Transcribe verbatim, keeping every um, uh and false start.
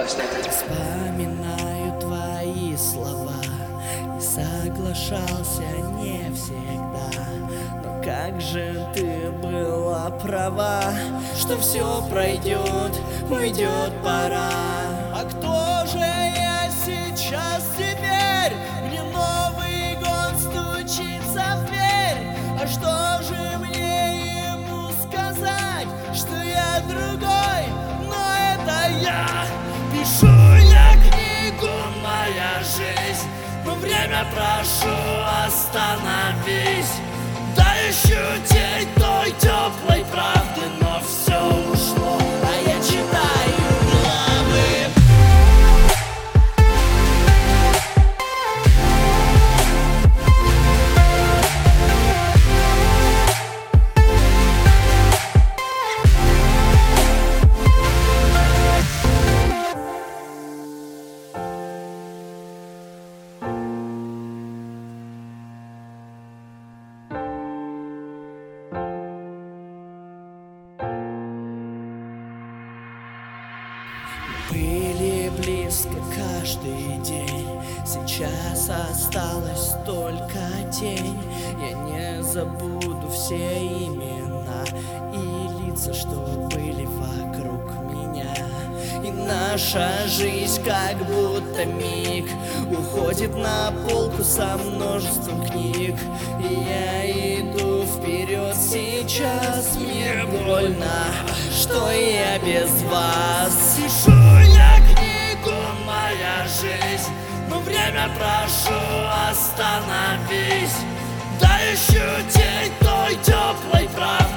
Вспоминаю твои слова и соглашался не всегда. Но как же ты была права, что все пройдет, уйдет пора. А кто же я сейчас теперь? Мне Новый год стучится в дверь. А что же мне ему сказать? Что я другой, но это я. Пишу я книгу, моя жизнь, но время прошу, остановись. Да ищу тень той теплой правды, но все ушло, а я читаю главы. Были близко каждый день, сейчас осталась только тень. Я не забуду все имена и лица, что были вокруг меня. И наша жизнь как будто миг уходит на полку со множеством книг. И я иду вперед сейчас, мне больно, что я без вас. Пишу я книгу, моя жизнь, но время прошу, остановись. Да ищу тень той теплой правды.